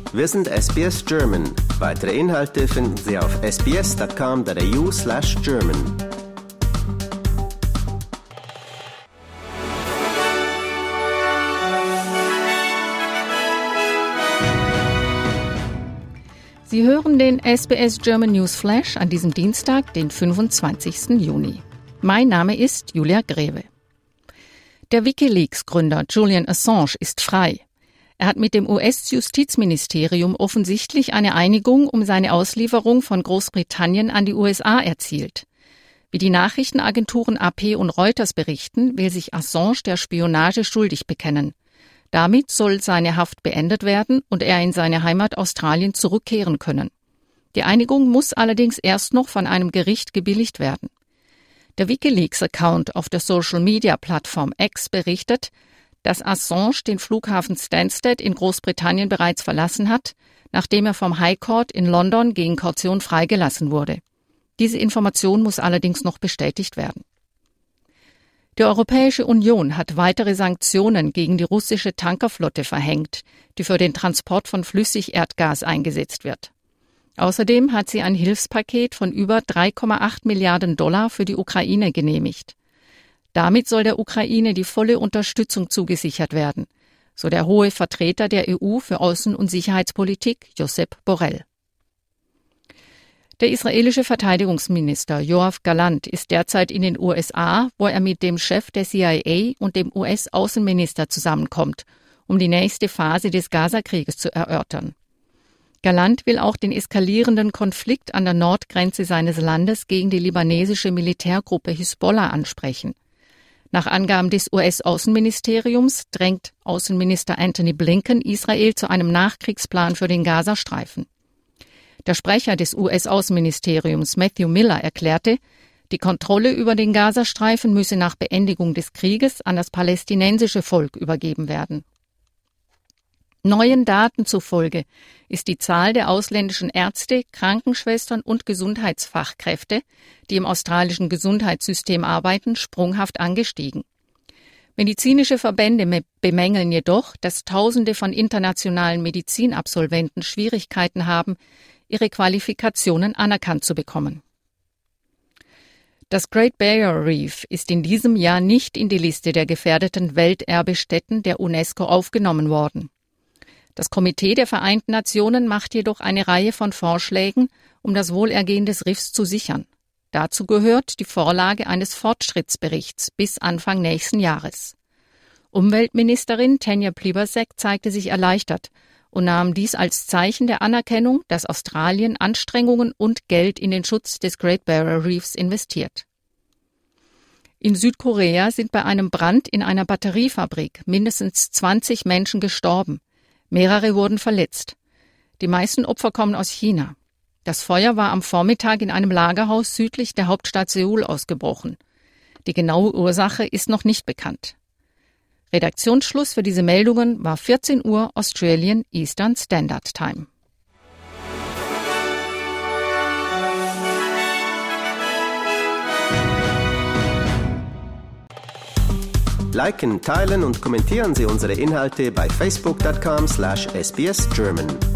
Wir sind SBS German. Weitere Inhalte finden Sie auf sbs.com.au/German. Sie hören den SBS German News Flash an diesem Dienstag, den 25. Juni. Mein Name ist Julia Greve. Der WikiLeaks-Gründer Julian Assange ist frei. Er hat mit dem US-Justizministerium offensichtlich eine Einigung um seine Auslieferung von Großbritannien an die USA erzielt. Wie die Nachrichtenagenturen AP und Reuters berichten, will sich Assange der Spionage schuldig bekennen. Damit soll seine Haft beendet werden und er in seine Heimat Australien zurückkehren können. Die Einigung muss allerdings erst noch von einem Gericht gebilligt werden. Der WikiLeaks-Account auf der Social-Media-Plattform X berichtet, dass Assange den Flughafen Stansted in Großbritannien bereits verlassen hat, nachdem er vom High Court in London gegen Kaution freigelassen wurde. Diese Information muss allerdings noch bestätigt werden. Die Europäische Union hat weitere Sanktionen gegen die russische Tankerflotte verhängt, die für den Transport von Flüssigerdgas eingesetzt wird. Außerdem hat sie ein Hilfspaket von über 3,8 Milliarden $ für die Ukraine genehmigt. Damit soll der Ukraine die volle Unterstützung zugesichert werden, so der hohe Vertreter der EU für Außen- und Sicherheitspolitik, Josep Borrell. Der israelische Verteidigungsminister Yoav Gallant ist derzeit in den USA, wo er mit dem Chef der CIA und dem US-Außenminister zusammenkommt, um die nächste Phase des Gazakrieges zu erörtern. Gallant will auch den eskalierenden Konflikt an der Nordgrenze seines Landes gegen die libanesische Militärgruppe Hisbollah ansprechen. Nach Angaben des US-Außenministeriums drängt Außenminister Antony Blinken Israel zu einem Nachkriegsplan für den Gazastreifen. Der Sprecher des US-Außenministeriums Matthew Miller erklärte, die Kontrolle über den Gazastreifen müsse nach Beendigung des Krieges an das palästinensische Volk übergeben werden. Neuen Daten zufolge ist die Zahl der ausländischen Ärzte, Krankenschwestern und Gesundheitsfachkräfte, die im australischen Gesundheitssystem arbeiten, sprunghaft angestiegen. Medizinische Verbände bemängeln jedoch, dass Tausende von internationalen Medizinabsolventen Schwierigkeiten haben, ihre Qualifikationen anerkannt zu bekommen. Das Great Barrier Reef ist in diesem Jahr nicht in die Liste der gefährdeten Welterbestätten der UNESCO aufgenommen worden. Das Komitee der Vereinten Nationen macht jedoch eine Reihe von Vorschlägen, um das Wohlergehen des Riffs zu sichern. Dazu gehört die Vorlage eines Fortschrittsberichts bis Anfang nächsten Jahres. Umweltministerin Tanya Plibersek zeigte sich erleichtert und nahm dies als Zeichen der Anerkennung, dass Australien Anstrengungen und Geld in den Schutz des Great Barrier Reefs investiert. In Südkorea sind bei einem Brand in einer Batteriefabrik mindestens 20 Menschen gestorben. Mehrere wurden verletzt. Die meisten Opfer kommen aus China. Das Feuer war am Vormittag in einem Lagerhaus südlich der Hauptstadt Seoul ausgebrochen. Die genaue Ursache ist noch nicht bekannt. Redaktionsschluss für diese Meldungen war 14 Uhr Australian Eastern Standard Time. Liken, teilen und kommentieren Sie unsere Inhalte bei facebook.com/sbsgerman.